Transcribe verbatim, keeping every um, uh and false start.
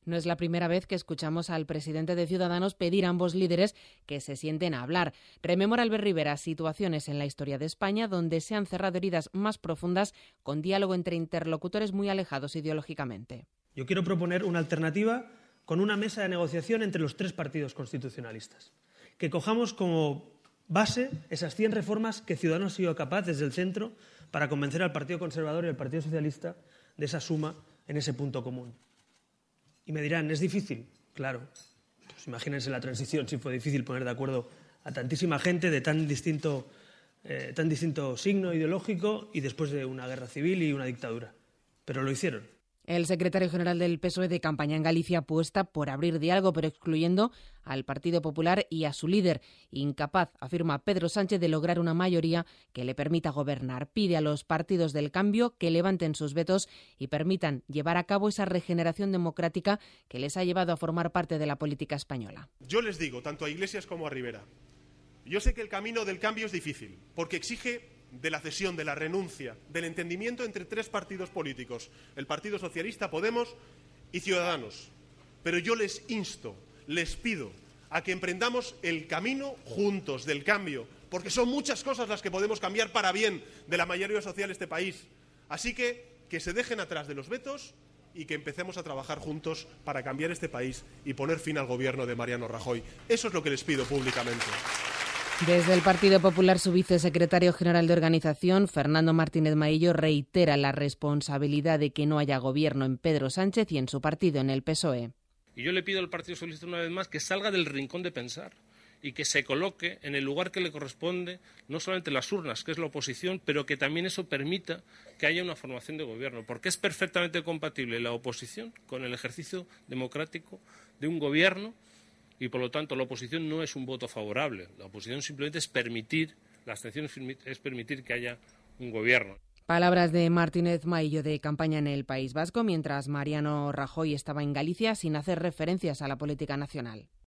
No es la primera vez que escuchamos al presidente de Ciudadanos pedir a ambos líderes que se sienten a hablar. Rememora Albert Rivera situaciones en la historia de España donde se han cerrado heridas más profundas con diálogo entre interlocutores muy alejados ideológicamente. Yo quiero proponer una alternativa con una mesa de negociación entre los tres partidos constitucionalistas. Que cojamos como base esas cien reformas que Ciudadanos ha sido capaz desde el centro para convencer al Partido Conservador y al Partido Socialista de esa suma en ese punto común. Y me dirán, ¿es difícil? Claro. Pues imagínense la transición, si fue difícil poner de acuerdo a tantísima gente de tan distinto, eh, tan distinto signo ideológico y después de una guerra civil y una dictadura. Pero lo hicieron. El secretario general del P S O E de campaña en Galicia apuesta por abrir diálogo, pero excluyendo al Partido Popular y a su líder. Incapaz, afirma Pedro Sánchez, de lograr una mayoría que le permita gobernar. Pide a los partidos del cambio que levanten sus vetos y permitan llevar a cabo esa regeneración democrática que les ha llevado a formar parte de la política española. Yo les digo, tanto a Iglesias como a Rivera, yo sé que el camino del cambio es difícil, porque exige de la cesión, de la renuncia, del entendimiento entre tres partidos políticos, el Partido Socialista, Podemos y Ciudadanos. Pero yo les insto, les pido a que emprendamos el camino juntos del cambio, porque son muchas cosas las que podemos cambiar para bien de la mayoría social de este país. Así que que se dejen atrás de los vetos y que empecemos a trabajar juntos para cambiar este país y poner fin al gobierno de Mariano Rajoy. Eso es lo que les pido públicamente. Desde el Partido Popular, su vicesecretario general de Organización, Fernando Martínez Maillo, reitera la responsabilidad de que no haya gobierno en Pedro Sánchez y en su partido, en el P S O E. Y yo le pido al Partido Socialista una vez más que salga del rincón de pensar y que se coloque en el lugar que le corresponde, no solamente las urnas, que es la oposición, pero que también eso permita que haya una formación de gobierno, porque es perfectamente compatible la oposición con el ejercicio democrático de un gobierno. Y, por lo tanto, la oposición no es un voto favorable. La oposición simplemente es permitir, la abstención es permitir que haya un gobierno. Palabras de Martínez Maillo de campaña en el País Vasco, mientras Mariano Rajoy estaba en Galicia sin hacer referencias a la política nacional.